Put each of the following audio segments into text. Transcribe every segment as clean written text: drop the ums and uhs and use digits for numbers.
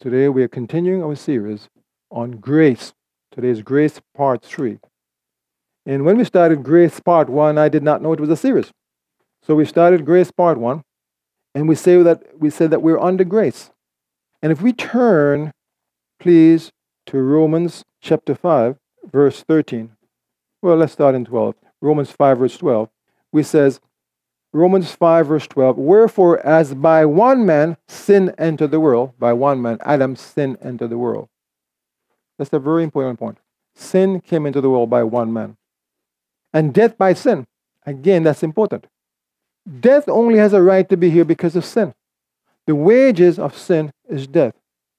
Today we are continuing our series on grace. Today is Grace Part 3. And when we started Grace Part 1, I did not know it was a series. So we started Grace Part 1, and we said that we're under grace. And if we turn, please, to Romans chapter 5, verse 13. Well, let's start in 12. Romans 5, verse 12. We says, Romans 5, verse 12, wherefore, as by one man sin entered the world, by one man, Adam's sin entered the world. That's a very important point. Sin came into the world by one man. And death by sin. Again, that's important. Death only has a right to be here because of sin. The wages of sin is death.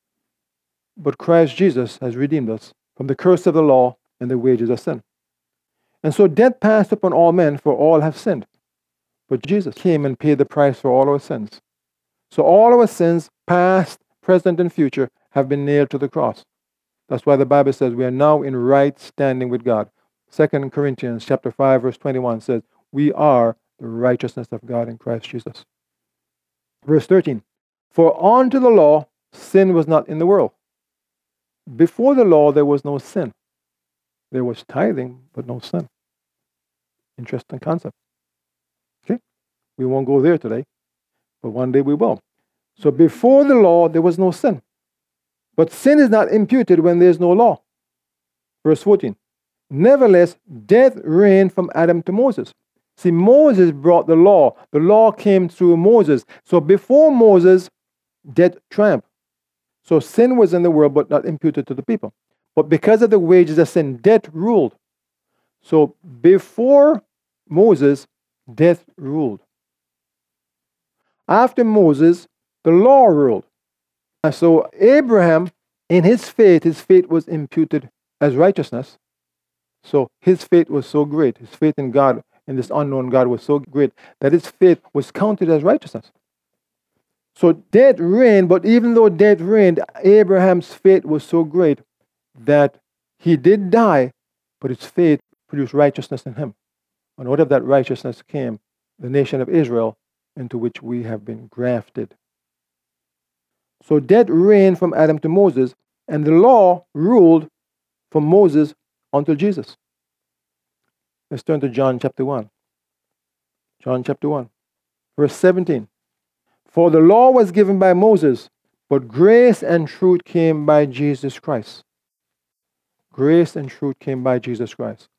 But Christ Jesus has redeemed us from the curse of the law and the wages of sin. And so death passed upon all men, for all have sinned. But Jesus came and paid the price for all our sins. So all our sins, past, present, and future, have been nailed to the cross. That's why the Bible says we are now in right standing with God. 2 Corinthians chapter 5, verse 21 says, we are the righteousness of God in Christ Jesus. Verse 13, for unto the law, sin was not in the world. Before the law, there was no sin. There was tithing, but no sin. Interesting concept. Okay? We won't go there today, but one day we will. So before the law, there was no sin. But sin is not imputed when there's no law. Verse 14, nevertheless, death reigned from Adam to Moses. See, Moses brought the law. The law came through Moses. So before Moses, death triumphed. So sin was in the world, but not imputed to the people. But because of the wages of sin, death ruled. So before Moses, death ruled. After Moses, the law ruled. And so Abraham, in his faith was imputed as righteousness. So his faith was so great, his faith in God, in this unknown God, was so great that his faith was counted as righteousness. So death reigned, but even though death reigned, Abraham's faith was so great that he did die, but his faith produced righteousness in him. And out of that righteousness came the nation of Israel, into which we have been grafted. So death reigned from Adam to Moses, and the law ruled from Moses until Jesus. Let's turn to John chapter 1. John chapter 1, verse 17. For the law was given by Moses, but grace and truth came by Jesus Christ. Grace and truth came by Jesus Christ.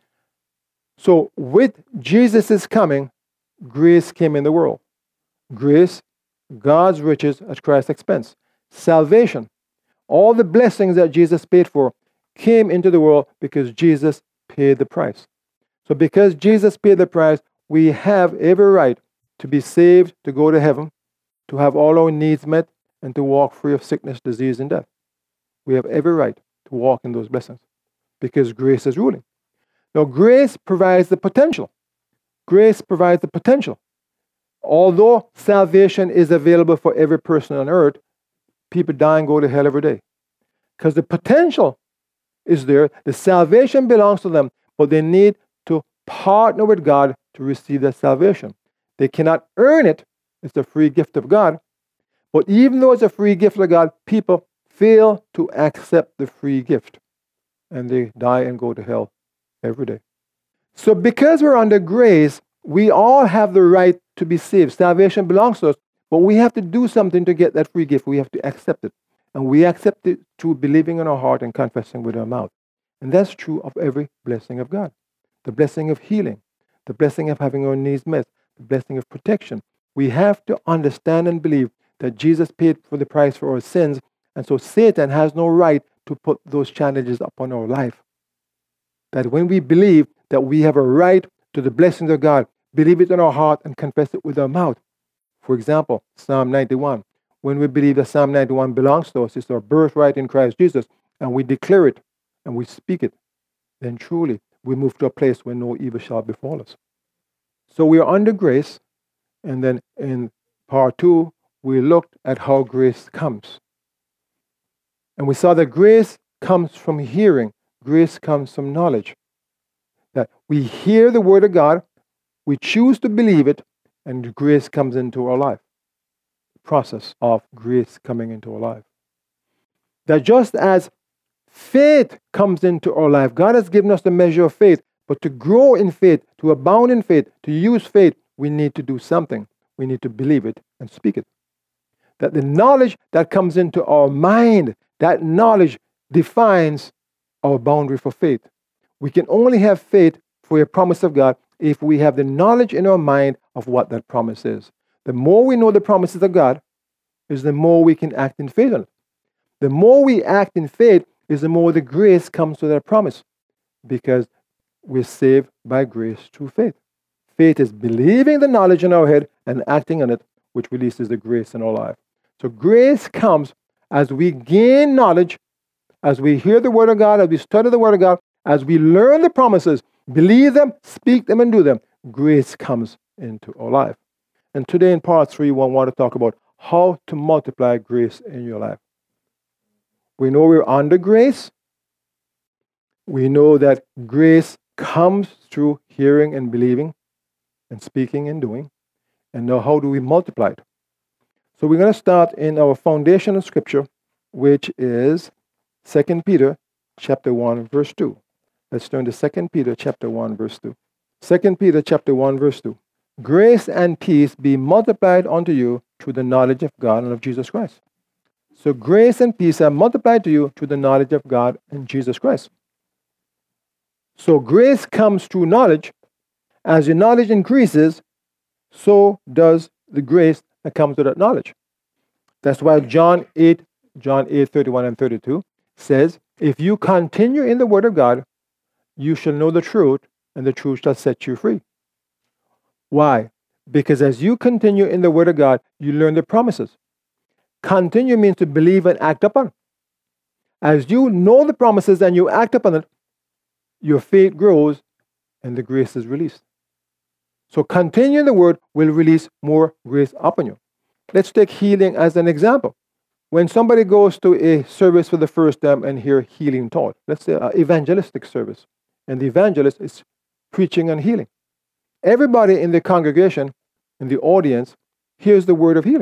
So with Jesus' coming, grace came in the world. Grace, God's riches at Christ's expense. Salvation, all the blessings that Jesus paid for, came into the world because Jesus paid the price. So because Jesus paid the price, we have every right to be saved, to go to heaven, to have all our needs met, and to walk free of sickness, disease, and death. We have every right to walk in those blessings because grace is ruling. Now, grace provides the potential. Grace provides the potential. Although salvation is available for every person on earth, people die and go to hell every day. Because the potential is there. The salvation belongs to them, but they need to partner with God to receive that salvation. They cannot earn it. It's a free gift of God. But even though it's a free gift of God, people fail to accept the free gift. And they die and go to hell every day. So because we're under grace, we all have the right to be saved. Salvation belongs to us, but we have to do something to get that free gift. We have to accept it. And we accept it through believing in our heart and confessing with our mouth. And that's true of every blessing of God. The blessing of healing, the blessing of having our needs met, the blessing of protection. We have to understand and believe that Jesus paid for the price for our sins, and so Satan has no right to put those challenges upon our life. That when we believe that we have a right to the blessings of God, believe it in our heart and confess it with our mouth. For example, Psalm 91. When we believe that Psalm 91 belongs to us, it's our birthright in Christ Jesus, and we declare it and we speak it, then truly we move to a place where no evil shall befall us. So we are under grace, and then in part 2, we looked at how grace comes. And we saw that grace comes from hearing. Grace comes from knowledge. That we hear the word of God, we choose to believe it, and grace comes into our life. The process of grace coming into our life. That just as faith comes into our life, God has given us the measure of faith, but to grow in faith, to abound in faith, to use faith, we need to do something. We need to believe it and speak it. That the knowledge that comes into our mind, that knowledge defines our boundary for faith. We can only have faith for a promise of God if we have the knowledge in our mind of what that promise is. The more we know the promises of God, is the more we can act in faith on it. The more we act in faith, is the more the grace comes to that promise, because we're saved by grace through faith. Faith is believing the knowledge in our head and acting on it, which releases the grace in our life. So grace comes as we gain knowledge, as we hear the Word of God, as we study the Word of God, as we learn the promises, believe them, speak them, and do them. Grace comes into our life. And today in part 3, we want to talk about how to multiply grace in your life. We know we're under grace. We know that grace comes through hearing and believing and speaking and doing. And now how do we multiply it? So we're going to start in our foundational scripture, which is 2 Peter chapter 1, verse 2. Let's turn to 2 Peter chapter 1, verse 2. 2 Peter chapter 1, verse 2. Grace and peace be multiplied unto you through the knowledge of God and of Jesus Christ. So grace and peace are multiplied to you through the knowledge of God and Jesus Christ. So grace comes through knowledge. As your knowledge increases, so does the grace that comes with that knowledge. That's why John 8, 31 and 32 says, if you continue in the Word of God, you shall know the truth, and the truth shall set you free. Why? Because as you continue in the Word of God, you learn the promises. Continue means to believe and act upon. As you know the promises and you act upon it, your faith grows and the grace is released. So continue in the Word will release more grace upon you. Let's take healing as an example. When somebody goes to a service for the first time and hear healing taught, let's say an evangelistic service, and the evangelist is preaching on healing. Everybody in the congregation, in the audience, hears the word of healing.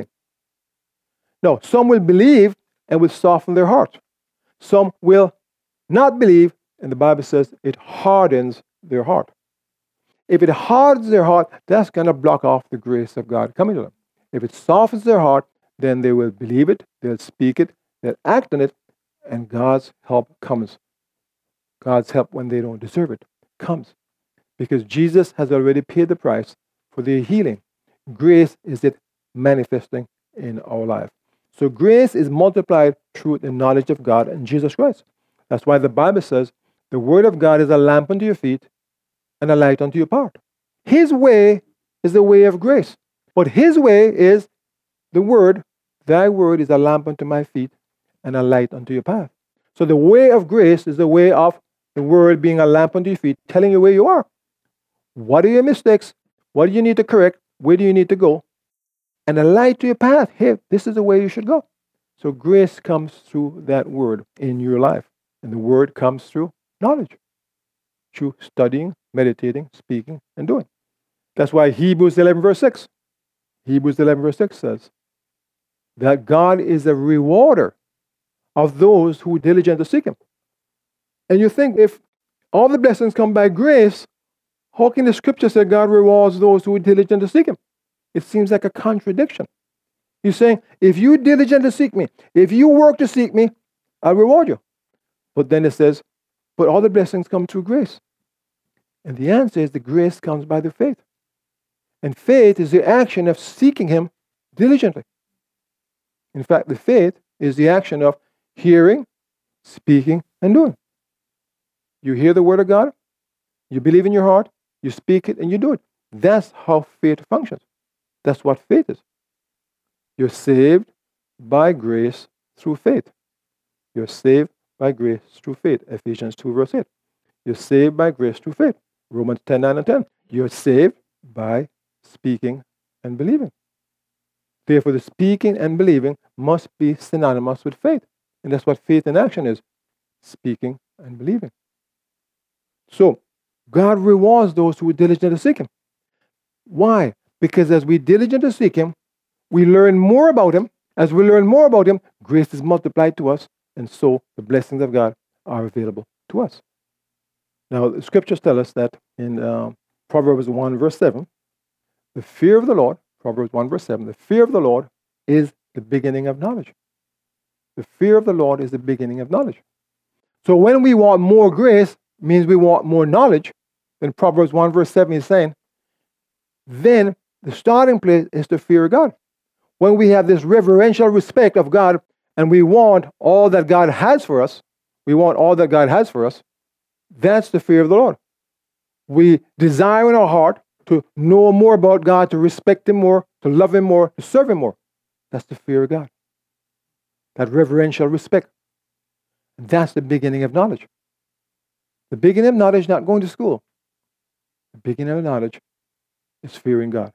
Now, some will believe and will soften their heart. Some will not believe, and the Bible says it hardens their heart. If it hardens their heart, that's going to block off the grace of God coming to them. If it softens their heart, then they will believe it, they'll speak it, they'll act on it, and God's help comes. God's help when they don't deserve it comes. Because Jesus has already paid the price for their healing. Grace is it manifesting in our life. So grace is multiplied through the knowledge of God and Jesus Christ. That's why the Bible says, the Word of God is a lamp unto your feet and a light unto your path. His way is the way of grace. But His way is the Word. Thy Word is a lamp unto my feet and a light unto your path. So the way of grace is the way of the Word being a lamp unto your feet, telling you where you are. What are your mistakes? What do you need to correct? Where do you need to go? And a light to your path. Hey, this is the way you should go. So grace comes through that Word in your life. And the Word comes through knowledge. Through studying, meditating, speaking, and doing. That's why Hebrews 11 verse 6. Hebrews 11 verse 6 says that God is a rewarder of those who diligently seek Him. And you think, if all the blessings come by grace, how can the scripture say God rewards those who diligently seek Him? It seems like a contradiction. He's saying, if you diligently seek me, if you work to seek me, I'll reward you. But then it says, but all the blessings come through grace. And the answer is the grace comes by the faith. And faith is the action of seeking Him diligently. In fact, the faith is the action of hearing, speaking, and doing. You hear the Word of God, you believe in your heart, you speak it, and you do it. That's how faith functions. That's what faith is. You're saved by grace through faith. You're saved by grace through faith. Ephesians 2 verse 8. You're saved by grace through faith. Romans 10, 9 and 10. You're saved by speaking and believing. Therefore, the speaking and believing must be synonymous with faith. And that's what faith in action is. Speaking and believing. So, God rewards those who diligently seek Him. Why? Because as we diligently seek Him, we learn more about Him. As we learn more about Him, grace is multiplied to us, And so the blessings of God are available to us. Now, the scriptures tell us that in Proverbs 1, verse 7, the fear of the Lord, Proverbs 1, verse 7, the fear of the Lord is the beginning of knowledge. The fear of the Lord is the beginning of knowledge. So when we want more grace, means we want more knowledge, then Proverbs 1, verse 7 is saying, then the starting place is to fear God. When we have this reverential respect of God and we want all that God has for us, that's the fear of the Lord. We desire in our heart to know more about God, to respect Him more, to love Him more, to serve Him more. That's the fear of God. That reverential respect. That's the beginning of knowledge. The beginning of knowledge is not going to school. The beginning of knowledge is fearing God.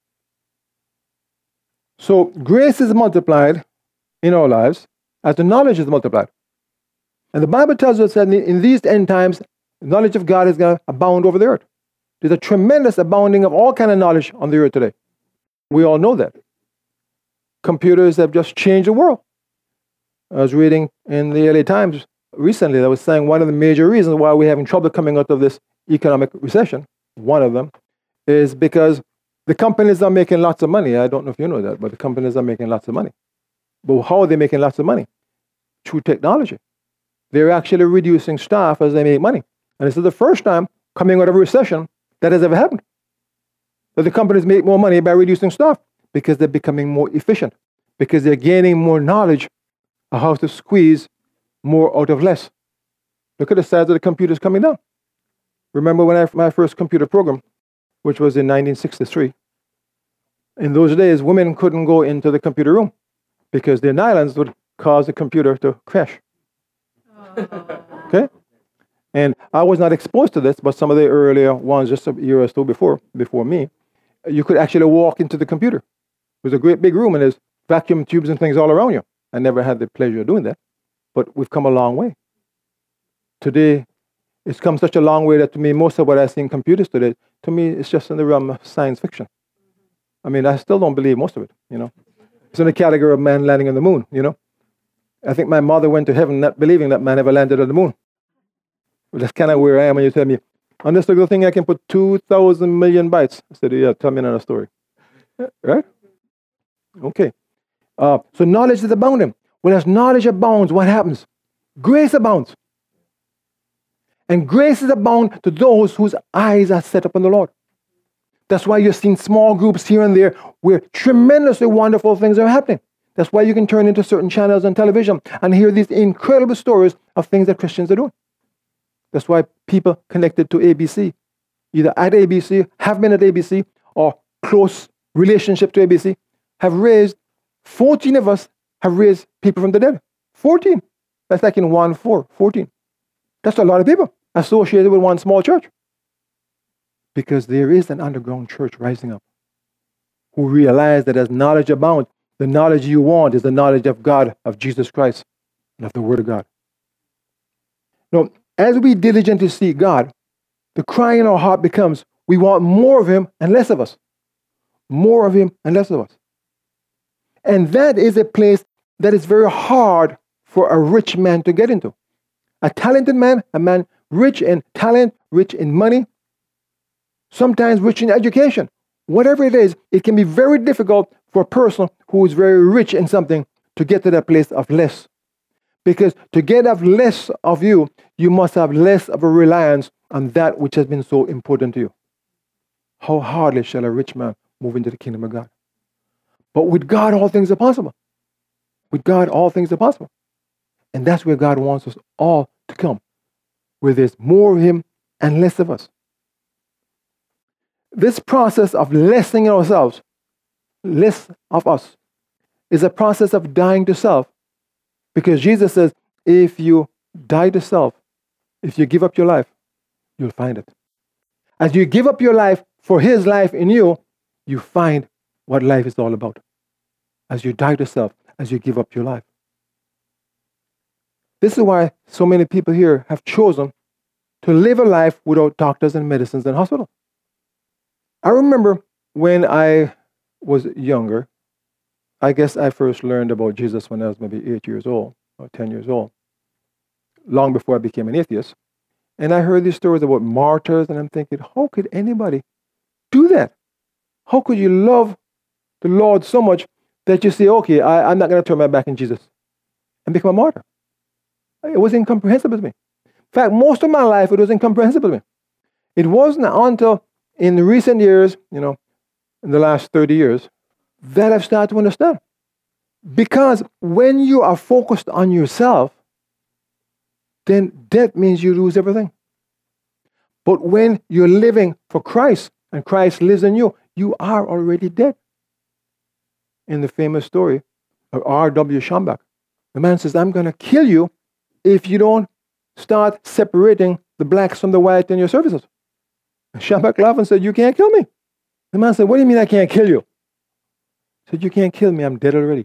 So grace is multiplied in our lives as the knowledge is multiplied. And the Bible tells us that in these end times, the knowledge of God is going to abound over the earth. There's a tremendous abounding of all kinds of knowledge on the earth today. We all know that. Computers have just changed the world. I was reading in the LA Times recently that was saying one of the major reasons why we're having trouble coming out of this economic recession, one of them, is because the companies are making lots of money. I don't know if you know that, but the companies are making lots of money. But how are they making lots of money? Through technology. They're actually reducing staff as they make money. And this is the first time coming out of a recession that has ever happened. That the companies make more money by reducing staff because they're becoming more efficient, because they're gaining more knowledge of how to squeeze more out of less. Look at the size of the computers coming down. Remember when my first computer program, which was in 1963, in those days, women couldn't go into the computer room because their nylons would cause the computer to crash. Okay? And I was not exposed to this, but some of the earlier ones, just a year or so before me, you could actually walk into the computer. It was a great big room, and there's vacuum tubes and things all around you. I never had the pleasure of doing that, but we've come a long way. Today, it's come such a long way that to me, most of what I see in computers today, to me, it's just in the realm of science fiction. I mean, I still don't believe most of it, you know. It's in the category of man landing on the moon, you know. I think my mother went to heaven not believing that man ever landed on the moon. Well, that's kind of where I am when you tell me, on this little thing I can put 2,000 million bytes. I said, yeah, tell me another story. Right? Okay. So knowledge is abounding. When as knowledge abounds, what happens? Grace abounds. And grace is abound to those whose eyes are set upon the Lord. That's why you're seeing small groups here and there where tremendously wonderful things are happening. That's why you can turn into certain channels on television and hear these incredible stories of things that Christians are doing. That's why people connected to ABC, either at ABC, have been at ABC, or close relationship to ABC, have raised, 14 of us have raised people from the dead. 14. That's like in 14. That's a lot of people associated with one small church. Because there is an underground church rising up who realize that as knowledge abounds, the knowledge you want is the knowledge of God, of Jesus Christ, and of the Word of God. Now, as we diligently seek God, the cry in our heart becomes, we want more of Him and less of us. More of Him and less of us. And that is a place that is very hard for a rich man to get into. A talented man, a man rich in talent, rich in money, sometimes rich in education. Whatever it is, it can be very difficult for a person who is very rich in something to get to that place of less. Because to get of less of you, you must have less of a reliance on that which has been so important to you. How hardly shall a rich man move into the kingdom of God? But with God, all things are possible. With God, all things are possible. And that's where God wants us all to come, where there's more of Him and less of us. This process of lessening ourselves, less of us, is a process of dying to self. Because Jesus says, if you die to self, if you give up your life, you'll find it. As you give up your life for His life in you, you find what life is all about. As you die to self, as you give up your life. This is why so many people here have chosen to live a life without doctors and medicines and hospitals. I remember when I was younger, I guess I first learned about Jesus when I was maybe 8 years old. or 10 years old, long before I became an atheist. And I heard these stories about martyrs, and I'm thinking, how could anybody do that? How could you love the Lord so much that you say, okay, I'm not going to turn my back on Jesus and become a martyr? It was incomprehensible to me. In fact, most of my life, it was incomprehensible to me. It wasn't until in recent years, in the last 30 years, that I've started to understand. Because when you are focused on yourself, then death means you lose everything. But when you're living for Christ and Christ lives in you, you are already dead. In the famous story of R.W. Schambach, the man says, I'm going to kill you if you don't start separating the blacks from the white in your services. And Schambach laughed and said, you can't kill me. The man said, what do you mean I can't kill you? He said, you can't kill me, I'm dead already.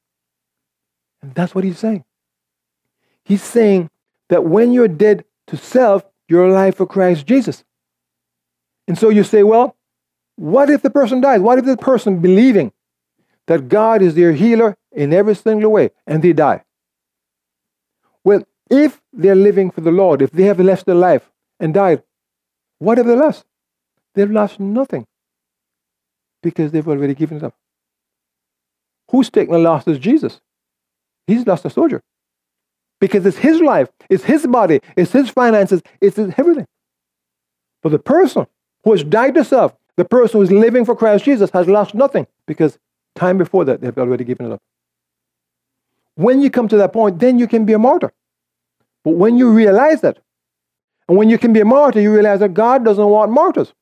And that's what he's saying. He's saying that when you're dead to self, you're alive for Christ Jesus. And so you say, well, what if the person dies? What if the person believing that God is their healer in every single way and they die? Well, if they're living for the Lord, if they have left their life and died, what have they lost? They've lost nothing because they've already given it up. Who's taken the loss is Jesus. He's lost a soldier. Because it's his life, it's his body, it's his finances, it's his everything. But the person who has died to self, the person who is living for Christ Jesus has lost nothing because time before that they've already given it up. When you come to that point, then you can be a martyr. But when you realize that, and when you can be a martyr, you realize that God doesn't want martyrs.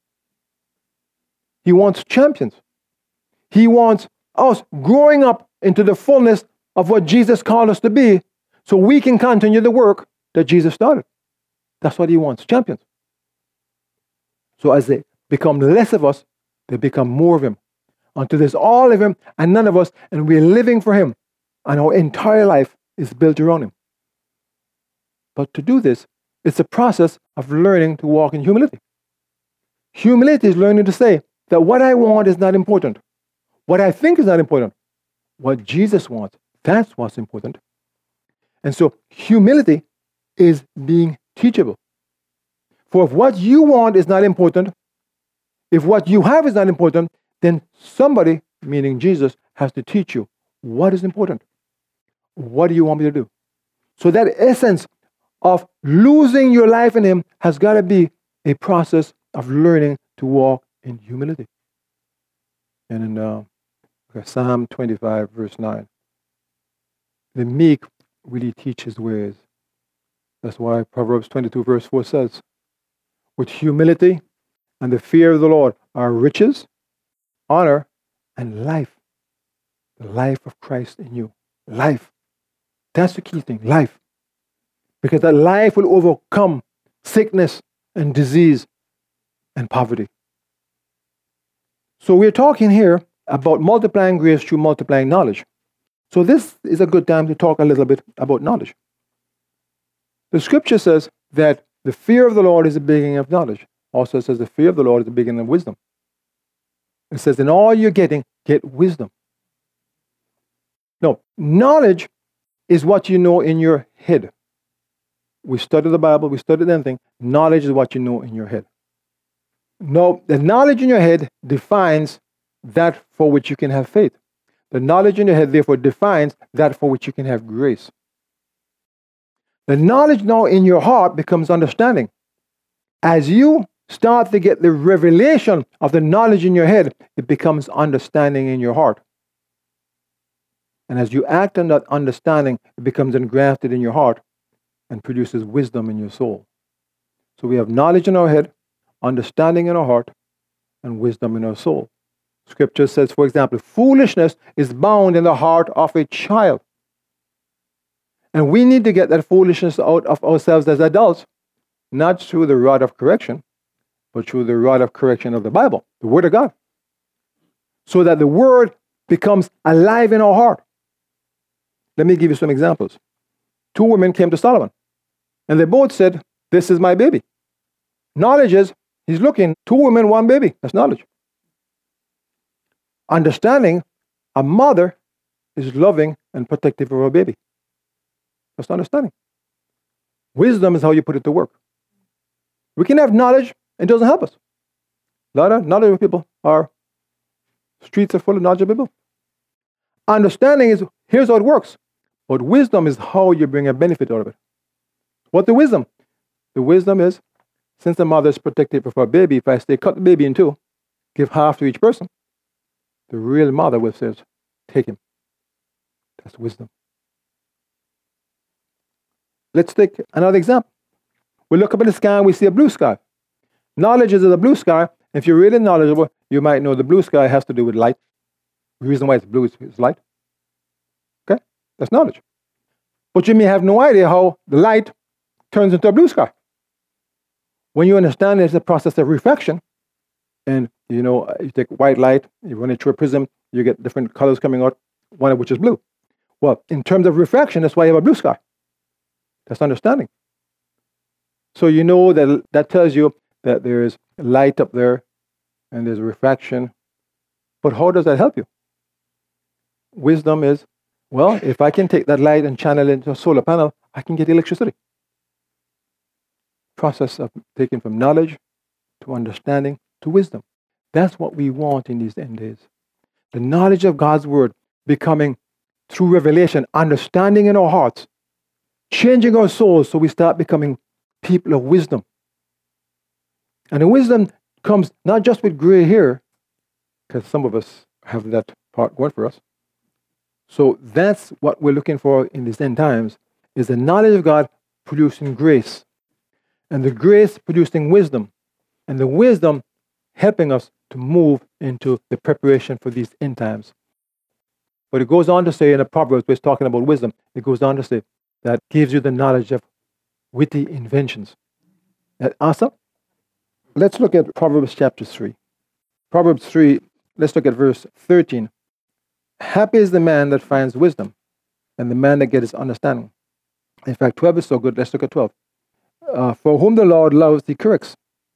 He wants champions. He wants us growing up into the fullness of what Jesus called us to be so we can continue the work that Jesus started. That's what he wants, champions. So as they become less of us, they become more of him. Until there's all of him and none of us, and we're living for him, and our entire life is built around him. But to do this, it's a process of learning to walk in humility. Humility is learning to say that what I want is not important. What I think is not important. What Jesus wants, that's what's important. And so humility is being teachable. For if what you want is not important, if what you have is not important, then somebody, meaning Jesus, has to teach you what is important. What do you want me to do? So that essence of losing your life in him has got to be a process of learning to walk in humility. And in Psalm 25, verse 9, the meek really teach his ways. That's why Proverbs 22, verse 4 says, with humility and the fear of the Lord are riches, honor, and life. The life of Christ in you. Life. That's the key thing, life. Because that life will overcome sickness and disease and poverty. So we're talking here about multiplying grace through multiplying knowledge. So this is a good time to talk a little bit about knowledge. The scripture says that the fear of the Lord is the beginning of knowledge. Also it says the fear of the Lord is the beginning of wisdom. It says in all you're getting, get wisdom. No, knowledge is what you know in your head. We study the Bible, we study anything. Knowledge is what you know in your head. No, the knowledge in your head defines that for which you can have faith. The knowledge in your head, therefore, defines that for which you can have grace. The knowledge now in your heart becomes understanding. As you start to get the revelation of the knowledge in your head, it becomes understanding in your heart. And as you act on that understanding, it becomes engrafted in your heart and produces wisdom in your soul. So we have knowledge in our head, understanding in our heart, and wisdom in our soul. Scripture says, for example, foolishness is bound in the heart of a child. And we need to get that foolishness out of ourselves as adults, not through the rod of correction, but through the rod of correction of the Bible, the Word of God. So that the Word becomes alive in our heart. Let me give you some examples. 2 women came to Solomon, and they both said, this is my baby. Knowledge is, he's looking, 2 women, 1 baby. That's knowledge. Understanding, a mother is loving and protective of her baby. That's understanding. Wisdom is how you put it to work. We can have knowledge, and it doesn't help us. A lot of knowledgeable people streets are full of knowledgeable people. Understanding is, here's how it works. But wisdom is how you bring a benefit out of it. What the wisdom? The wisdom is, since the mother is protective of her baby, if I say cut the baby in two, give half to each person, the real mother will say, take him. That's wisdom. Let's take another example. We look up in the sky and we see a blue sky. Knowledge is a blue sky. If you're really knowledgeable, you might know the blue sky has to do with light. The reason why it's blue is light. Okay? That's knowledge. But you may have no idea how the light turns into a blue sky. When you understand there's a process of refraction, and you take white light, you run it through a prism, you get different colors coming out, one of which is blue. Well, in terms of refraction, that's why you have a blue sky. That's understanding. So you know that tells you that there is light up there and there's refraction. But how does that help you? Wisdom is, well, if I can take that light and channel it into a solar panel, I can get electricity. Process of taking from knowledge to understanding to wisdom. That's what we want in these end days. The knowledge of God's word becoming, through revelation, understanding in our hearts, changing our souls so we start becoming people of wisdom. And the wisdom comes not just with gray hair, because some of us have that part going for us. So that's what we're looking for in these end times, is the knowledge of God producing grace, and the grace producing wisdom, and the wisdom helping us to move into the preparation for these end times. But it goes on to say in the Proverbs, where it's talking about wisdom, it goes on to say that gives you the knowledge of witty inventions. That awesome? Let's look at Proverbs chapter 3. Proverbs 3, let's look at verse 13. Happy is the man that finds wisdom, and the man that gets understanding. In fact, 12 is so good. Let's look at 12. For whom the Lord loves, he corrects.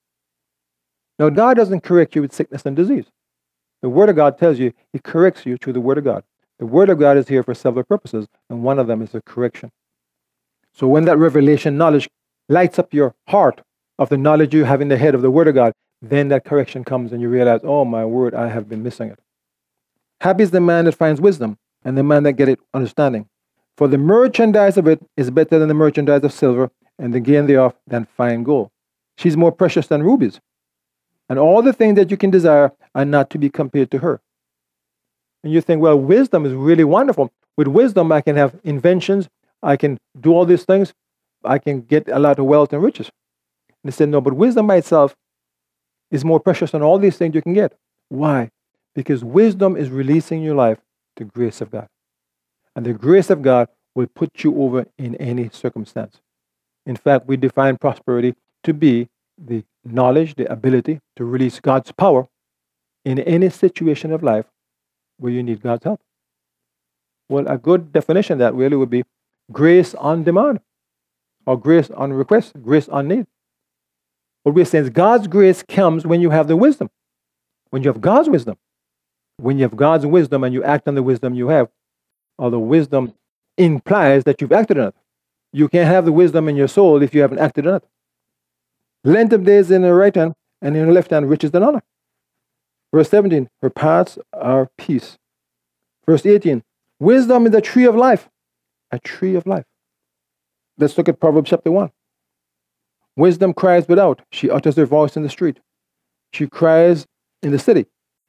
Now, God doesn't correct you with sickness and disease. The Word of God tells you he corrects you through the Word of God. The Word of God is here for several purposes, and one of them is a correction. So when that revelation knowledge lights up your heart of the knowledge you have in the head of the Word of God, then that correction comes and you realize, oh my word, I have been missing it. Happy is the man that finds wisdom, and the man that getteth understanding. For the merchandise of it is better than the merchandise of silver, and the gain thereof than fine gold. She's more precious than rubies. And all the things that you can desire are not to be compared to her. And you think, well, wisdom is really wonderful. With wisdom, I can have inventions. I can do all these things. I can get a lot of wealth and riches. And they said, no, but wisdom by itself is more precious than all these things you can get. Why? Because wisdom is releasing your life the grace of God. And the grace of God will put you over in any circumstance. In fact, we define prosperity to be the knowledge, the ability to release God's power in any situation of life where you need God's help. Well, a good definition of that really would be grace on demand, or grace on request, grace on need. What we're saying is God's grace comes when you have the wisdom, when you have God's wisdom. When you have God's wisdom and you act on the wisdom you have, although wisdom implies that you've acted on it. You can't have the wisdom in your soul if you haven't acted on it. Length of days in her right hand, and in her left hand riches and honor. Verse 17, her paths are peace. Verse 18, wisdom is a tree of life. A tree of life. Let's look at Proverbs chapter 1. Wisdom cries without. She utters her voice in the street. She cries in the city.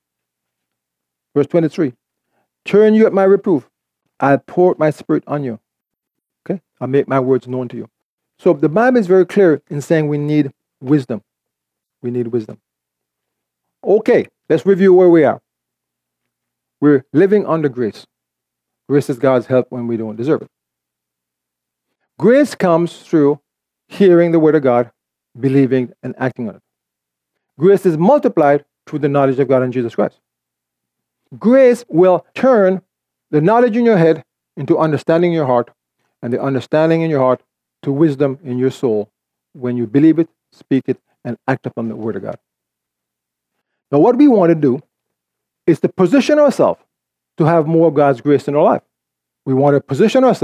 Verse 23, turn you at my reproof. I'll pour my spirit on you. Okay? I'll make my words known to you. So the Bible is very clear in saying we need wisdom. We need wisdom. Okay, let's review where we are. We're living under grace. Grace is God's help when we don't deserve it. Grace comes through hearing the word of God, believing and acting on it. Grace is multiplied through the knowledge of God and Jesus Christ. Grace will turn the knowledge in your head into understanding in your heart, and the understanding in your heart to wisdom in your soul when you believe it, speak it, and act upon the word of God. Now, what we want to do is to position ourselves to have more of God's grace in our life. We want to position ourselves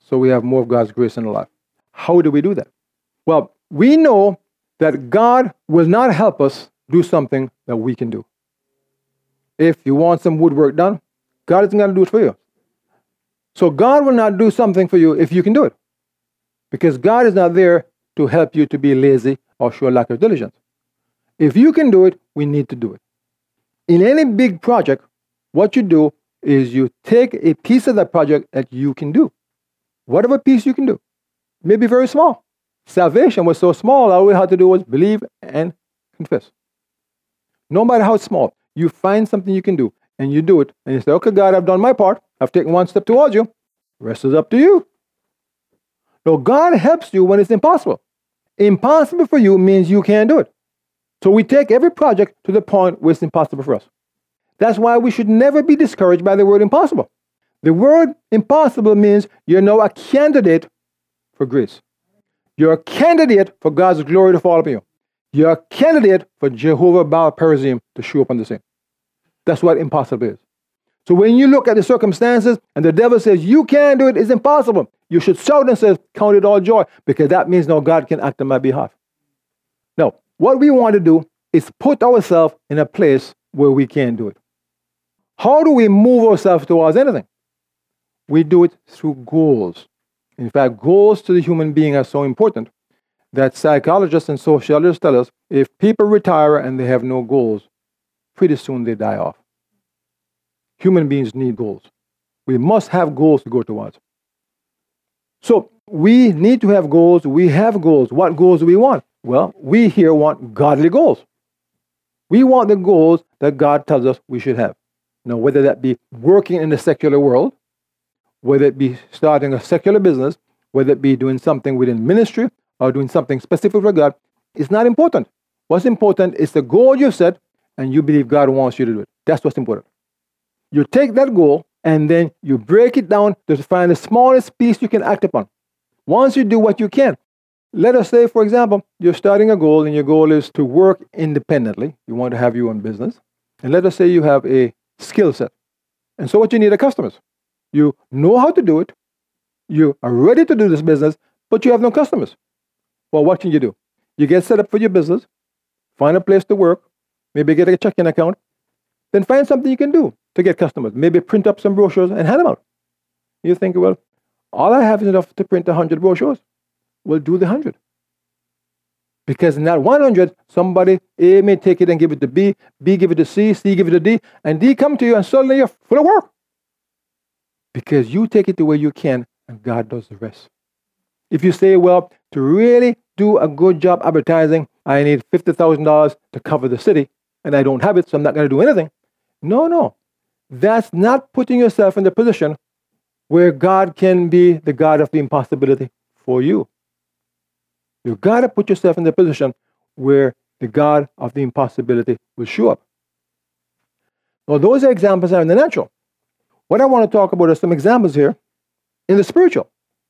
so we have more of God's grace in our life. How do we do that? Well, we know that God will not help us do something that we can do. If you want some woodwork done, God isn't going to do it for you. So God will not do something for you if you can do it. Because God is not there to help you to be lazy or show lack of diligence. If you can do it, we need to do it. In any big project, what you do is you take a piece of that project that you can do. Whatever piece you can do. Maybe very small. Salvation was so small, all we had to do was believe and confess. No matter how small, you find something you can do, and you do it, and you say, okay, God, I've done my part. I've taken one step towards you. The rest is up to you. No, God helps you when it's impossible. Impossible for you means you can't do it. So we take every project to the point where it's impossible for us. That's why we should never be discouraged by the word impossible. The word impossible means you're now a candidate for grace. You're a candidate for God's glory to fall upon you. You're a candidate for Jehovah Baal Perazim to show up on the scene. That's what impossible is. So when you look at the circumstances and the devil says, you can't do it, it's impossible, you should shout and say, count it all joy, because that means now God can act on my behalf. Now, what we want to do is put ourselves in a place where we can do it. How do we move ourselves towards anything? We do it through goals. In fact, goals to the human being are so important that psychologists and sociologists tell us if people retire and they have no goals, pretty soon they die off. Human beings need goals. We must have goals to go towards. So we need to have goals. We have goals. What goals do we want? Well, we here want godly goals. We want the goals that God tells us we should have. Now, whether that be working in the secular world, whether it be starting a secular business, whether it be doing something within ministry or doing something specific for God, it's not important. What's important is the goal you set and you believe God wants you to do it. That's what's important. You take that goal and then you break it down to find the smallest piece you can act upon. Once you do what you can, let us say, for example, you're starting a goal and your goal is to work independently. You want to have your own business. And let us say you have a skill set. And so what you need are customers. You know how to do it. You are ready to do this business, but you have no customers. Well, what can you do? You get set up for your business, find a place to work, maybe get a checking account, then find something you can do to get customers. Maybe print up some brochures and hand them out. You think, well, all I have is enough to print 100 brochures. Well, do the 100. Because in that 100, somebody, A may take it and give it to B, B give it to C, C give it to D, and D come to you and suddenly you're full of work. Because you take it the way you can and God does the rest. If you say, well, to really do a good job advertising, I need $50,000 to cover the city, and I don't have it, so I'm not going to do anything. No. That's not putting yourself in the position where God can be the God of the impossibility for you. You've got to put yourself in the position where the God of the impossibility will show up. Now, those are examples that are in the natural. What I want to talk about are some examples here in the spiritual.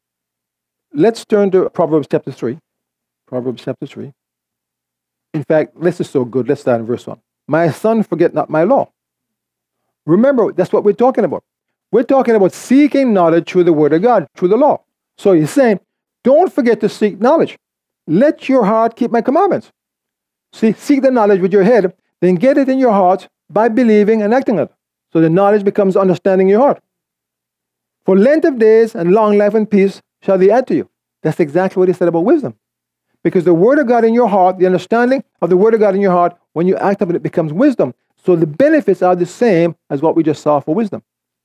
Let's turn to Proverbs chapter 3. Proverbs chapter 3. In fact, this is so good. Let's start in verse 1. My son, forget not my law. Remember, that's what we're talking about. We're talking about seeking knowledge through the word of God, through the law. So he's saying, don't forget to seek knowledge. Let your heart keep my commandments. See, seek the knowledge with your head, then get it in your heart by believing and acting it. So the knowledge becomes understanding in your heart. For length of days and long life and peace shall they add to you. That's exactly what he said about wisdom. Because the word of God in your heart, the understanding of the word of God in your heart, when you act on it, it becomes wisdom. So the benefits are the same as what we just saw for wisdom.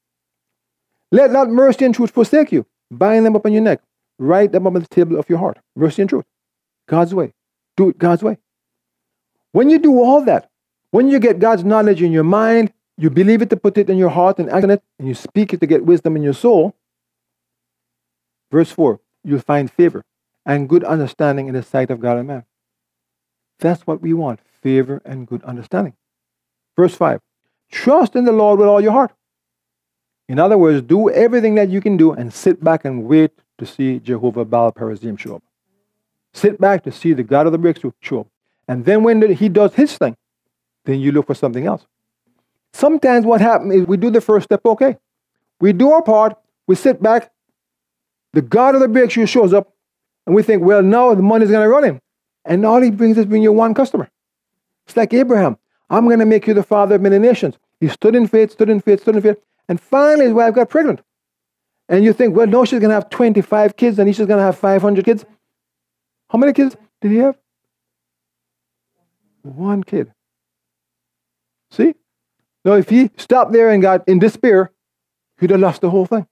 Let not mercy and truth forsake you. Bind them up on your neck. Write them up on the table of your heart. Mercy and truth. God's way. Do it God's way. When you do all that, when you get God's knowledge in your mind, you believe it to put it in your heart and act on it, and you speak it to get wisdom in your soul, verse 4, you'll find favor and good understanding in the sight of God and man. That's what we want, favor and good understanding. Verse 5, trust in the Lord with all your heart. In other words, do everything that you can do and sit back and wait to see Jehovah Baal Perazim show up. Sit back to see the God of the breakthrough show up. And then when he does his thing, then you look for something else. Sometimes what happens is we do the first step, okay. We do our part, we sit back, The God of the breakthrough shows up, and we think, well, now the money's going to run him. And all he brings is bring you one customer. It's like Abraham. I'm going to make you the father of many nations. He stood in faith, stood in faith, stood in faith. And finally his wife got pregnant. And you think, well, no, she's going to have 25 kids and he's just going to have 500 kids. How many kids did he have? One kid. See? Now, if he stopped there and got in despair, he'd have lost the whole thing.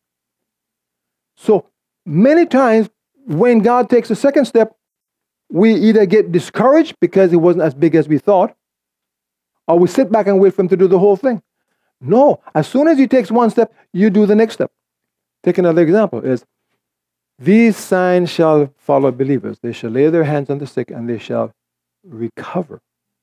So many times when God takes a second step, we either get discouraged because it wasn't as big as we thought, or we sit back and wait for him to do the whole thing. No, as soon as he takes one step, you do the next step. Take another example is, these signs shall follow believers. They shall lay their hands on the sick and they shall recover.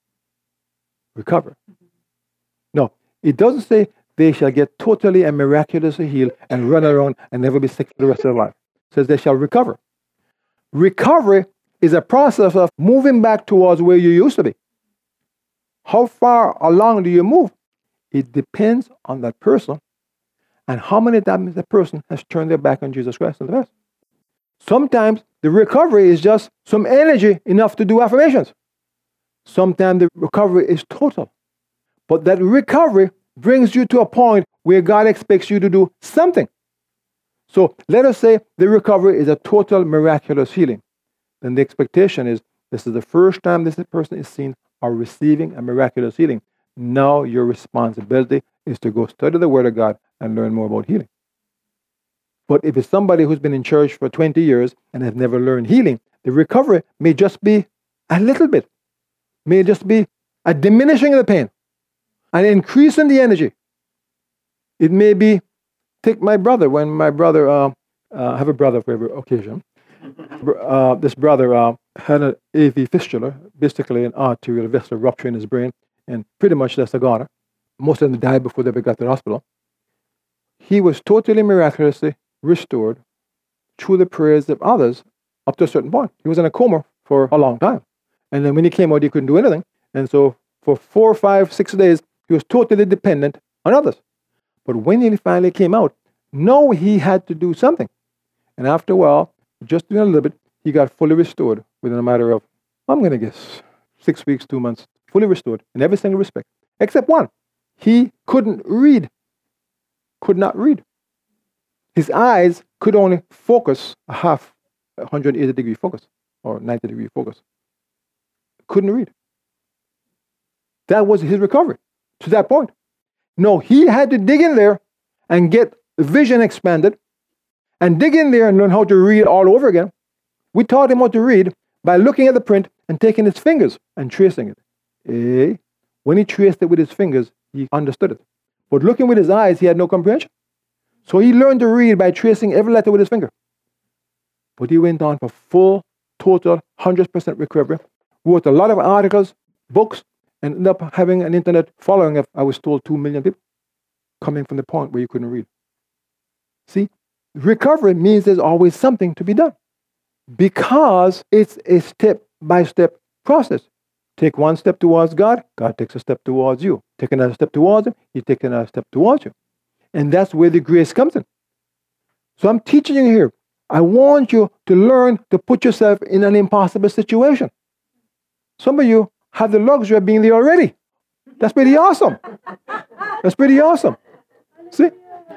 Recover. No, it doesn't say they shall get totally and miraculously healed and run around and never be sick for the rest of their life. It says they shall recover. Recovery is a process of moving back towards where you used to be. How far along do you move? It depends on that person and how many times the person has turned their back on Jesus Christ in the past. Sometimes the recovery is just some energy enough to do affirmations. Sometimes the recovery is total. But that recovery brings you to a point where God expects you to do something. So let us say the recovery is a total miraculous healing. Then the expectation is this is the first time this person is seen or receiving a miraculous healing. Now your responsibility is to go study the Word of God and learn more about healing. But if it's somebody who's been in church for 20 years and has never learned healing, the recovery may just be a little bit. May just be a diminishing of the pain, an increase in the energy. It may be, take my brother, when my brother, I have a brother for every occasion. This brother had an AV fistula, basically an arterial vessel rupture in his brain, and pretty much that's a goner. Most of them died before they ever got to the hospital. He was totally miraculously restored through the prayers of others up to a certain point. He was in a coma for a long time. And then when he came out, he couldn't do anything. And so for 4, 5, 6 days, he was totally dependent on others. But when he finally came out, now he had to do something. And after a while, just doing a little bit, he got fully restored within a matter of, I'm going to guess, 6 weeks, 2 months, fully restored in every single respect, except one. He couldn't read, could not read. His eyes could only focus a 180-degree focus or 90-degree focus. Couldn't read. That was his recovery to that point. No, he had to dig in there and get vision expanded and dig in there and learn how to read all over again. We taught him how to read by looking at the print and taking his fingers and tracing it. When he traced it with his fingers, he understood it. But looking with his eyes, he had no comprehension. So he learned to read by tracing every letter with his finger. But he went on for full, total, 100% recovery. Wrote a lot of articles, books, and ended up having an internet following of, I was told, 2 million people coming from the point where you couldn't read. See, recovery means there's always something to be done because it's a step-by-step process. Take one step towards God, God takes a step towards you. Take another step towards Him, He takes another step towards you. And that's where the grace comes in. So I'm teaching you here. I want you to learn to put yourself in an impossible situation. Some of you have the luxury of being there already. That's pretty awesome. That's pretty awesome. See?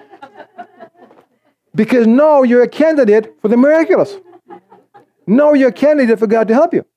Because now you're a candidate for the miraculous. Now you're a candidate for God to help you.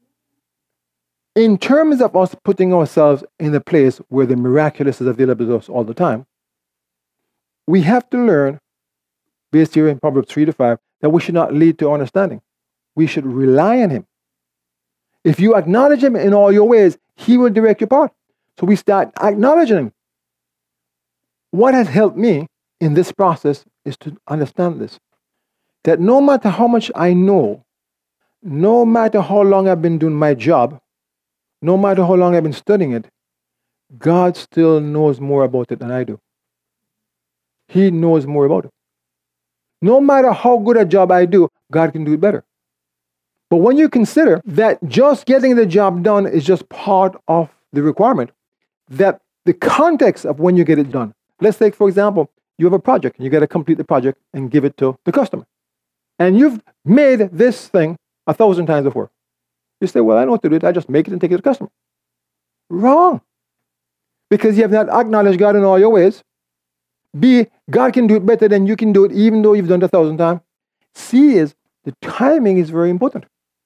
In terms of us putting ourselves in a place where the miraculous is available to us all the time, we have to learn, based here in Proverbs 3-5, that we should not lead to understanding. We should rely on Him. If you acknowledge Him in all your ways, He will direct your path. So we start acknowledging Him. What has helped me in this process is to understand this. That no matter how much I know, no matter how long I've been doing my job, no matter how long I've been studying it, God still knows more about it than I do. He knows more about it. No matter how good a job I do, God can do it better. But when you consider that just getting the job done is just part of the requirement, that the context of when you get it done. Let's take, for example, you have a project and you got to complete the project and give it to the customer. And you've made this thing 1,000 times before. You say, well, I know what to do. I just make it and take it to the customer. Wrong. Because you have not acknowledged God in all your ways. B, God can do it better than you can do it, even though you've done it 1,000 times. C is the timing is very important.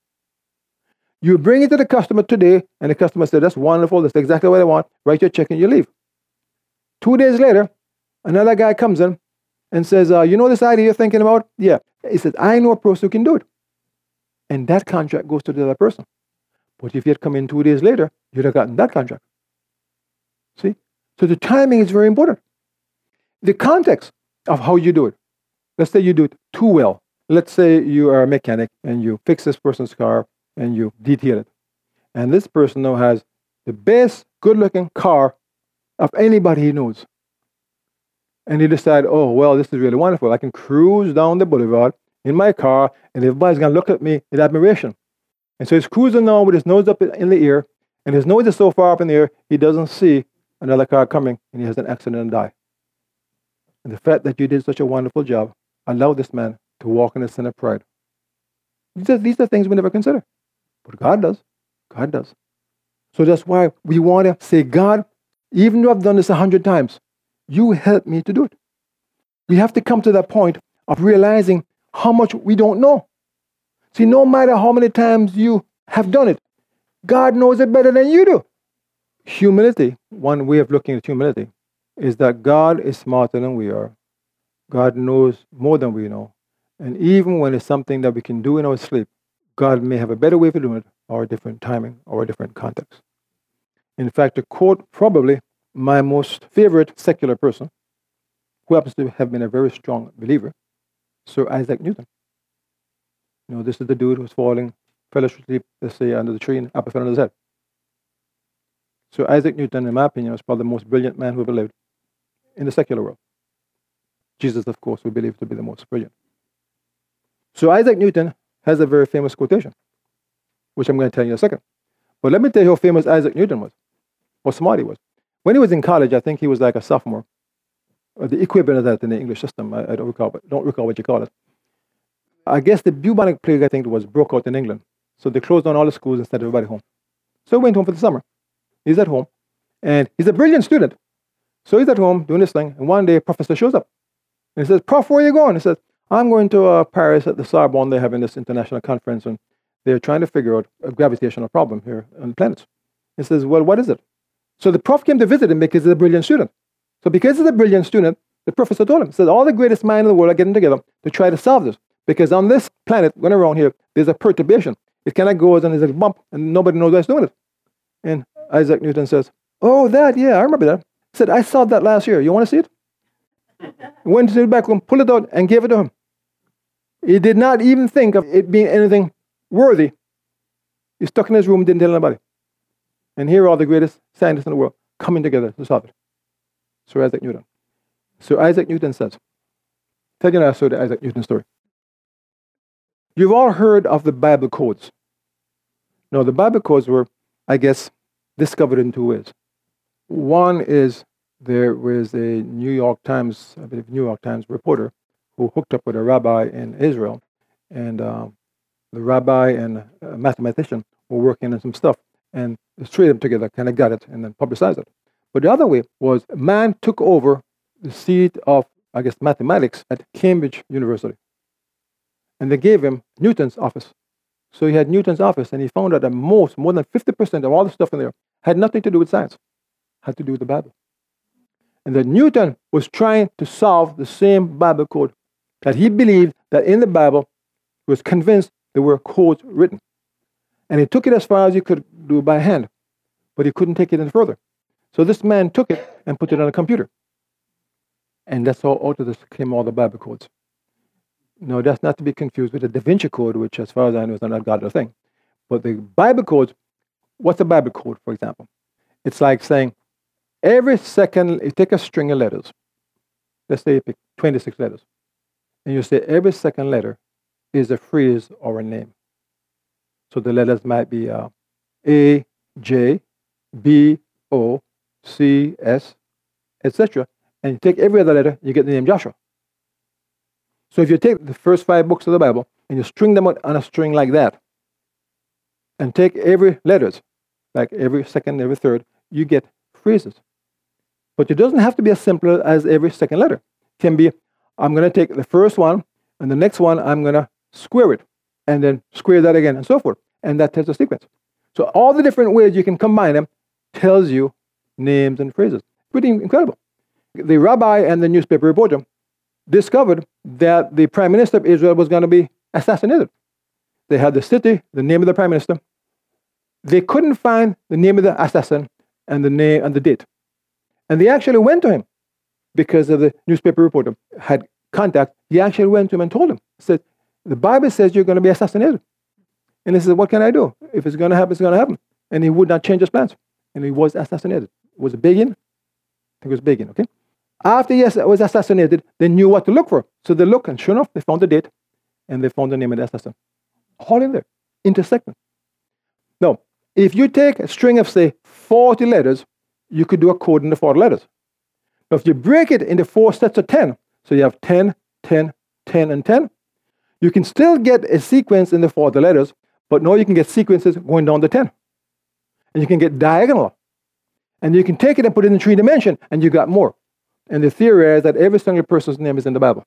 You bring it to the customer today, and the customer says, that's wonderful, that's exactly what I want. Write your check and you leave. 2 days later, another guy comes in and says, you know this idea you're thinking about? Yeah. He says, I know a person who can do it. And that contract goes to the other person. But if you had come in 2 days later, you'd have gotten that contract. See? So the timing is very important. The context of how you do it. Let's say you do it too well. Let's say you are a mechanic and you fix this person's car and you detail it. And this person now has the best good-looking car of anybody he knows. And he decide, oh, well, this is really wonderful. I can cruise down the boulevard in my car and everybody's going to look at me in admiration. And so he's cruising now with his nose up in the air, and his nose is so far up in the air, he doesn't see another car coming, and he has an accident and die. And the fact that you did such a wonderful job allowed this man to walk in a sin of pride. These are things we never consider. But God does. God does. So that's why we want to say, God, even though I've done this 100 times, you help me to do it. We have to come to that point of realizing how much we don't know. See, no matter how many times you have done it, God knows it better than you do. Humility, one way of looking at humility, is that God is smarter than we are. God knows more than we know. And even when it's something that we can do in our sleep, God may have a better way of doing it, or a different timing, or a different context. In fact, to quote probably my most favorite secular person, who happens to have been a very strong believer, Sir Isaac Newton. You know, this is the dude who's fell asleep, let's say, under the tree and apple fell on his head. So Isaac Newton, in my opinion, was probably the most brilliant man who ever lived in the secular world. Jesus, of course, we believe to be the most brilliant. So Isaac Newton has a very famous quotation, which I'm going to tell you in a second. But let me tell you how famous Isaac Newton was, how smart he was. When he was in college, I think he was like a sophomore, or the equivalent of that in the English system. I don't recall what you call it. I guess the bubonic plague, I think, broke out in England. So they closed down all the schools and sent everybody home. So he went home for the summer. He's at home, and he's a brilliant student. So he's at home doing this thing, and one day a professor shows up. And he says, Prof, where are you going? He says, I'm going to Paris at the Sorbonne. They're having this international conference, and they're trying to figure out a gravitational problem here on the planets. He says, well, what is it? So the prof came to visit him because he's a brilliant student. So because he's a brilliant student, the professor told him, he said, all the greatest minds in the world are getting together to try to solve this. Because on this planet, going around here, there's a perturbation. It kind of goes and there's a bump, and nobody knows what's doing it. And Isaac Newton says, oh, that, yeah, I remember that. He said, I saw that last year. You want to see it? Went to the back room, pulled it out, and gave it to him. He did not even think of it being anything worthy. He stuck in his room, didn't tell anybody. And here are the greatest scientists in the world coming together to solve it. Sir Isaac Newton. So Isaac Newton says, tell you now the Isaac Newton story. You've all heard of the Bible codes. Now, the Bible codes were, I guess, discovered in two ways. One is there was a New York Times reporter who hooked up with a rabbi in Israel, and the rabbi and a mathematician were working on some stuff, and the three of them together kind of got it and then publicized it. But the other way was a man took over the seat of, I guess, mathematics at Cambridge University. And they gave him Newton's office. So he had Newton's office, and he found out that more than 50% of all the stuff in there had nothing to do with science, had to do with the Bible. And that Newton was trying to solve the same Bible code, that he believed that in the Bible, he was convinced there were codes written. And he took it as far as he could do by hand, but he couldn't take it any further. So this man took it and put it on a computer. And that's how out of this came all the Bible codes. No, that's not to be confused with the Da Vinci Code, which, as far as I know, is not godly thing. But the Bible codes, what's a Bible code, for example? It's like saying every second, you take a string of letters. Let's say you pick 26 letters. And you say every second letter is a phrase or a name. So the letters might be A, J, B, O, C, S, etc. And you take every other letter, you get the name Joshua. So if you take the first 5 books of the Bible and you string them out on a string like that, and take every letters, like every second, every third, you get phrases. But it doesn't have to be as simple as every second letter. It can be, I'm going to take the first one, and the next one, I'm going to square it, and then square that again, and so forth. And that tells a sequence. So all the different ways you can combine them tells you names and phrases. Pretty incredible. The rabbi and the newspaper reporter discovered that the prime minister of Israel was going to be assassinated. They had the city, the name of the prime minister. They couldn't find the name of the assassin and the name and the date. And they actually went to him because of the newspaper reporter had contact. He actually went to him and told him, said, the Bible says you're going to be assassinated. And he said, what can I do? If it's going to happen, it's going to happen. And he would not change his plans. And he was assassinated. Was it Begin? I think it was Begin, okay? After he was assassinated, they knew what to look for. So they looked, and sure enough, they found the date, and they found the name of the assassin. All in there, intersecting. Now, if you take a string of, say, 40 letters, you could do a code in the 40 letters. Now, if you break it into 4 sets of 10, so you have 10, 10, 10, and 10, you can still get a sequence in the 40 letters, but now you can get sequences going down to 10. And you can get diagonal. And you can take it and put it in 3 dimension, and you got more. And the theory is that every single person's name is in the Bible.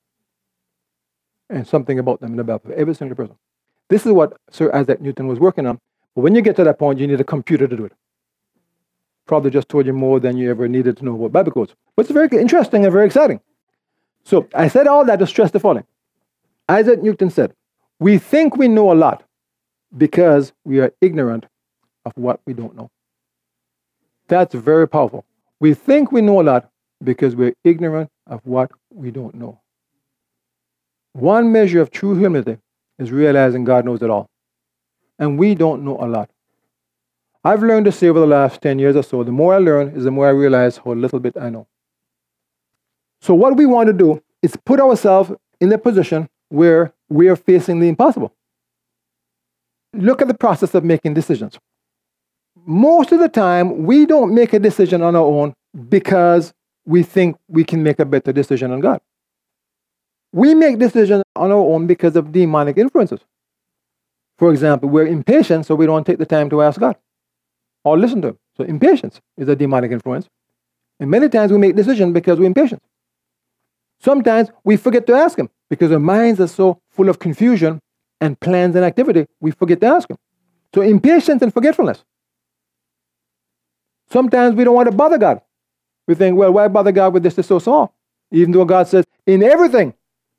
And something about them in the Bible, every single person. This is what Sir Isaac Newton was working on. But when you get to that point, you need a computer to do it. Probably just told you more than you ever needed to know about Bible codes. But it's very interesting and very exciting. So I said all that to stress the following. Isaac Newton said, we think we know a lot because we are ignorant of what we don't know. That's very powerful. We think we know a lot because we're ignorant of what we don't know. One measure of true humility is realizing God knows it all. And we don't know a lot. I've learned to say over the last 10 years or so, the more I learn is the more I realize how little bit I know. So what we want to do is put ourselves in a position where we are facing the impossible. Look at the process of making decisions. Most of the time, we don't make a decision on our own because we think we can make a better decision on God. We make decisions on our own because of demonic influences. For example, we're impatient, so we don't take the time to ask God or listen to Him. So impatience is a demonic influence. And many times we make decisions because we're impatient. Sometimes we forget to ask Him because our minds are so full of confusion and plans and activity, we forget to ask Him. So impatience and forgetfulness. Sometimes we don't want to bother God. We think, well, why bother God with this? It's so small. Even though God says, in everything,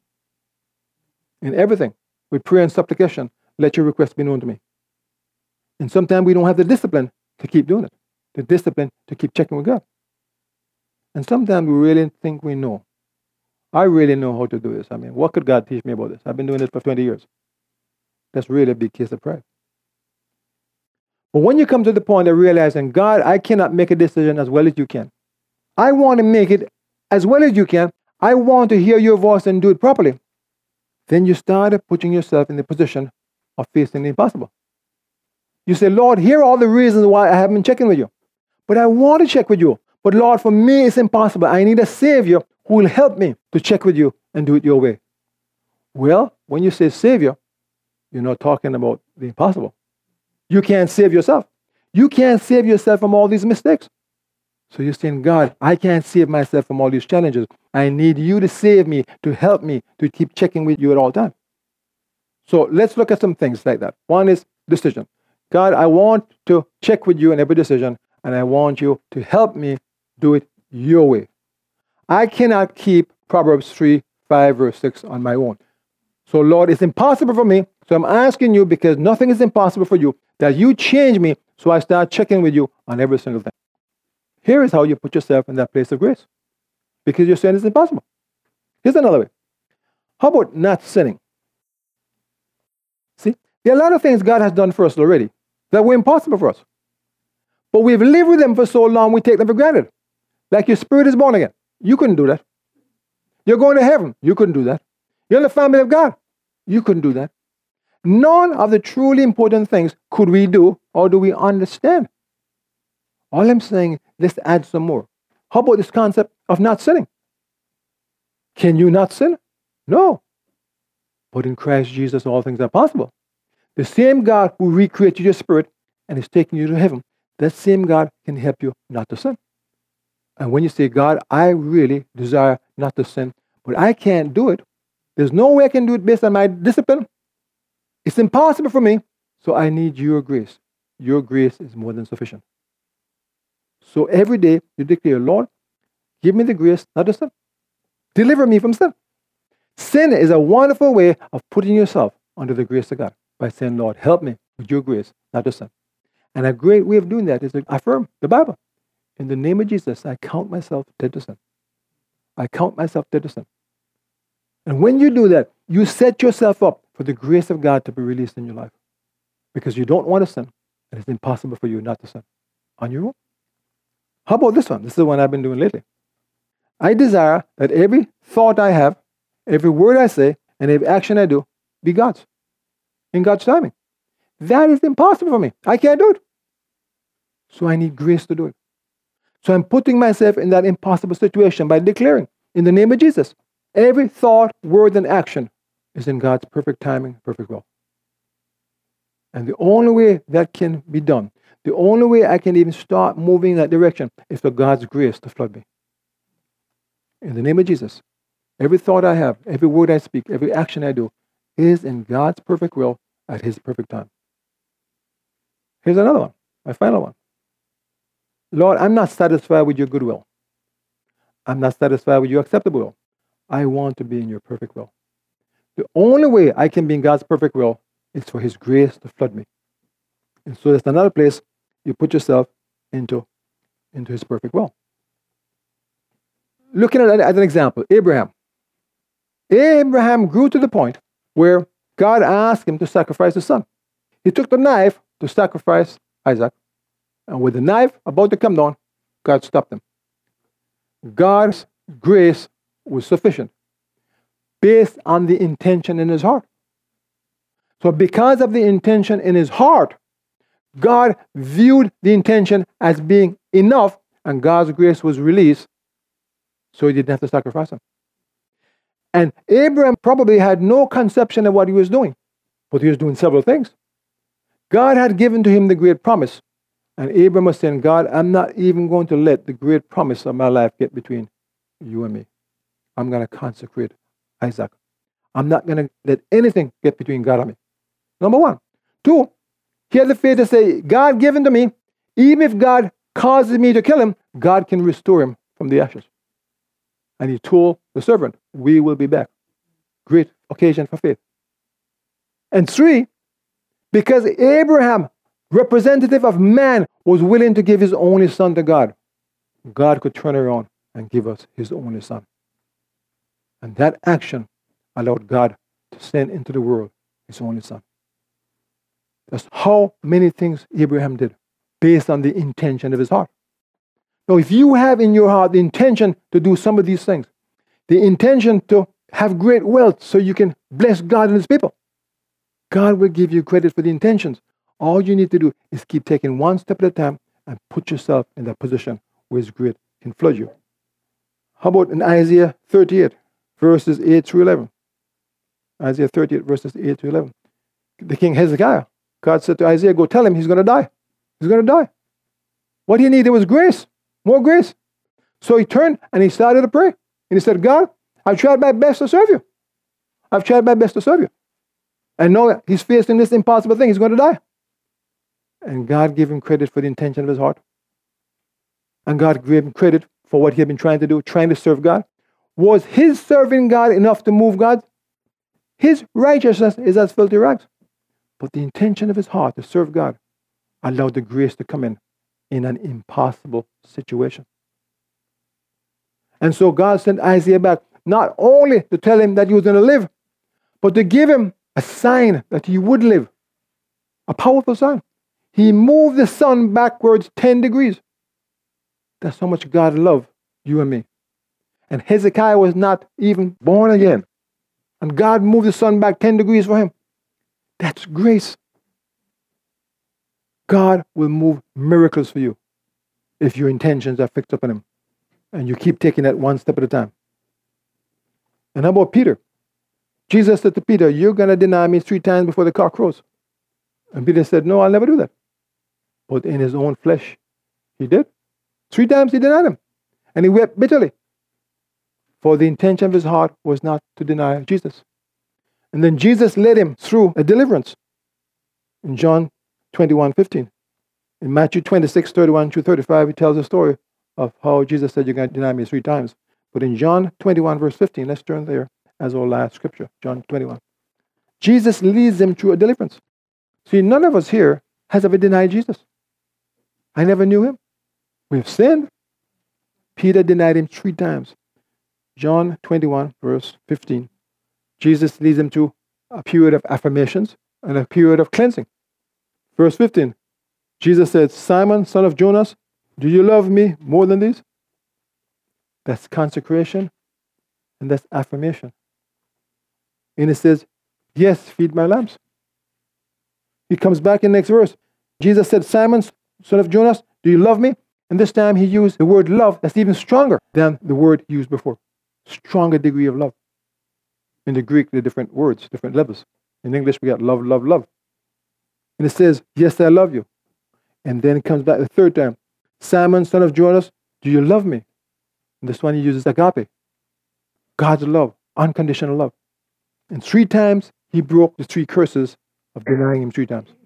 with prayer and supplication, let your request be known to me. And sometimes we don't have the discipline to keep doing it, the discipline to keep checking with God. And sometimes we really think we know. I really know how to do this. I mean, what could God teach me about this? I've been doing this for 20 years. That's really a big case of pride. But when you come to the point of realizing, God, I cannot make a decision as well as you can. I want to make it as well as you can. I want to hear your voice and do it properly. Then you start putting yourself in the position of facing the impossible. You say, Lord, here are all the reasons why I haven't been checking with you. But I want to check with you. But Lord, for me, it's impossible. I need a Savior who will help me to check with you and do it your way. Well, when you say Savior, you're not talking about the impossible. You can't save yourself. You can't save yourself from all these mistakes. So you're saying, God, I can't save myself from all these challenges. I need you to save me, to help me, to keep checking with you at all times. So let's look at some things like that. One is decision. God, I want to check with you in every decision, and I want you to help me do it your way. I cannot keep Proverbs 3, 5, verse 6 on my own. So Lord, it's impossible for me. So I'm asking you, because nothing is impossible for you, that you change me so I start checking with you on every single thing. Here is how you put yourself in that place of grace. Because you're saying it's impossible. Here's another way. How about not sinning? See, there are a lot of things God has done for us already that were impossible for us. But we've lived with them for so long, we take them for granted. Like your spirit is born again. You couldn't do that. You're going to heaven. You couldn't do that. You're in the family of God. You couldn't do that. None of the truly important things could we do or do we understand. All I'm saying, let's add some more. How about this concept of not sinning? Can you not sin? No. But in Christ Jesus, all things are possible. The same God who recreated your spirit and is taking you to heaven, that same God can help you not to sin. And when you say, God, I really desire not to sin, but I can't do it. There's no way I can do it based on my discipline. It's impossible for me. So I need your grace. Your grace is more than sufficient. So every day you declare, Lord, give me the grace not to sin. Deliver me from sin. Sin is a wonderful way of putting yourself under the grace of God by saying, Lord, help me with your grace not to sin. And a great way of doing that is to affirm the Bible. In the name of Jesus, I count myself dead to sin. I count myself dead to sin. And when you do that, you set yourself up for the grace of God to be released in your life. Because you don't want to sin, and it's impossible for you not to sin on your own. How about this one? This is the one I've been doing lately. I desire that every thought I have, every word I say, and every action I do be God's. In God's timing. That is impossible for me. I can't do it. So I need grace to do it. So I'm putting myself in that impossible situation by declaring, in the name of Jesus, every thought, word, and action is in God's perfect timing, perfect will. And the only way that can be done, the only way I can even start moving in that direction is for God's grace to flood me. In the name of Jesus, every thought I have, every word I speak, every action I do is in God's perfect will at His perfect time. Here's another one, my final one. Lord, I'm not satisfied with your good will. I'm not satisfied with your acceptable will. I want to be in your perfect will. The only way I can be in God's perfect will is for His grace to flood me. And so that's another place you put yourself into His perfect will. Looking at it as an example, Abraham. Abraham grew to the point where God asked him to sacrifice his son. He took the knife to sacrifice Isaac. And with the knife about to come down, God stopped him. God's grace was sufficient based on the intention in his heart. So because of the intention in his heart, God viewed the intention as being enough, and God's grace was released, so he didn't have to sacrifice him. And Abraham probably had no conception of what he was doing, but he was doing several things. God had given to him the great promise, and Abraham was saying, God, I'm not even going to let the great promise of my life get between you and me. I'm going to consecrate Isaac. I'm not going to let anything get between God and me. Number one. Two, he had the faith to say, God given to me, even if God causes me to kill him, God can restore him from the ashes. And he told the servant, we will be back. Great occasion for faith. And three, because Abraham, representative of man, was willing to give his only son to God, God could turn around and give us his only son. And that action allowed God to send into the world his only son. That's how many things Abraham did, based on the intention of his heart. Now, if you have in your heart the intention to do some of these things, the intention to have great wealth so you can bless God and his people, God will give you credit for the intentions. All you need to do is keep taking one step at a time and put yourself in that position where his grace can flood you. How about in Isaiah 38, verses 8 through 11? Isaiah 38, verses 8 through 11. The king Hezekiah, God said to Isaiah, go tell him he's going to die. He's going to die. What he needed was grace, more grace. So he turned and he started to pray. And he said, God, I've tried my best to serve you. I've tried my best to serve you. And now he's facing this impossible thing. He's going to die. And God gave him credit for the intention of his heart. And God gave him credit for what he had been trying to do, trying to serve God. Was his serving God enough to move God? His righteousness is as filthy rags. But the intention of his heart to serve God allowed the grace to come in an impossible situation. And so God sent Isaiah back, not only to tell him that he was going to live, but to give him a sign that he would live. A powerful sign. He moved the sun backwards 10 degrees. That's how much God loved you and me. And Hezekiah was not even born again. And God moved the sun back 10 degrees for him. That's grace. God will move miracles for you if your intentions are fixed upon him. And you keep taking that one step at a time. And how about Peter? Jesus said to Peter, you're going to deny me 3 times before the cock crows. And Peter said, no, I'll never do that. But in his own flesh, he did. 3 times he denied him. And he wept bitterly. For the intention of his heart was not to deny Jesus. And then Jesus led him through a deliverance. In John 21:15. In Matthew 26:31-35, he tells a story of how Jesus said, you're going to deny me 3 times. But in John 21, verse 15, let's turn there as our last scripture, John 21. Jesus leads them through a deliverance. See, none of us here has ever denied Jesus. I never knew him. We've sinned. Peter denied him 3 times. John 21, verse 15. Jesus leads them to a period of affirmations and a period of cleansing. Verse 15. Jesus said, Simon, son of Jonas, do you love me more than these? That's consecration and that's affirmation. And it says, yes, feed my lambs. He comes back in the next verse. Jesus said, Simon, son of Jonas, do you love me? And this time he used the word love that's even stronger than the word used before. Stronger degree of love. In the Greek, there are different words, different levels. In English, we got love, love, love. And it says, yes, I love you. And then it comes back the 3rd time. Simon, son of Jonas, do you love me? And this one he uses agape. God's love, unconditional love. And 3 times he broke the 3 curses of denying him 3 times.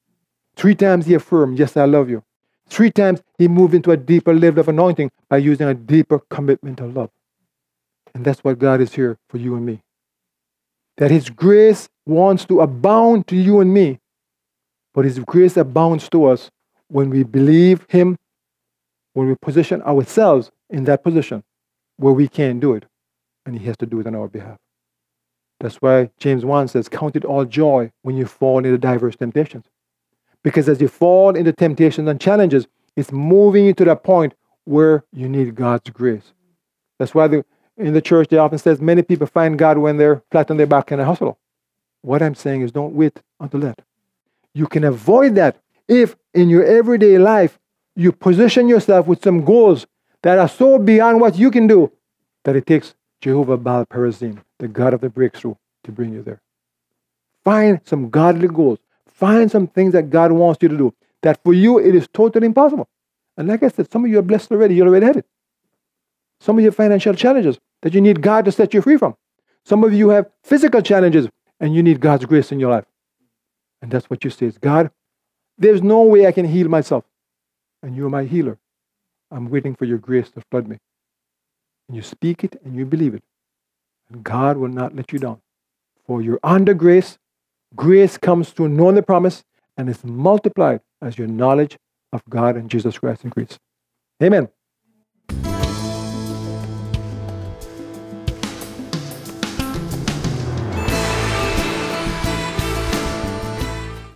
3 times he affirmed, yes, I love you. 3 times he moved into a deeper level of anointing by using a deeper commitment of love. And that's what God is here for you and me. That his grace wants to abound to you and me, but his grace abounds to us when we believe him, when we position ourselves in that position where we can't do it, and he has to do it on our behalf. That's why James 1 says, count it all joy when you fall into diverse temptations. Because as you fall into temptations and challenges, it's moving you to that point where you need God's grace. That's why in the church they often says many people find God when they're flat on their back in a hospital. What I'm saying is don't wait until that. You can avoid that if in your everyday life you position yourself with some goals that are so beyond what you can do that it takes Jehovah Baal Perazim, the God of the breakthrough, to bring you there. Find some godly goals. Find some things that God wants you to do that for you it is totally impossible. And like I said, some of you are blessed already. You already have it. Some of you have financial challenges that you need God to set you free from. Some of you have physical challenges and you need God's grace in your life. And that's what you say is, God, there's no way I can heal myself. And you're my healer. I'm waiting for your grace to flood me. And you speak it and you believe it. And God will not let you down. For you're under grace. Grace comes through knowing the promise and is multiplied as your knowledge of God and Jesus Christ increases. Amen.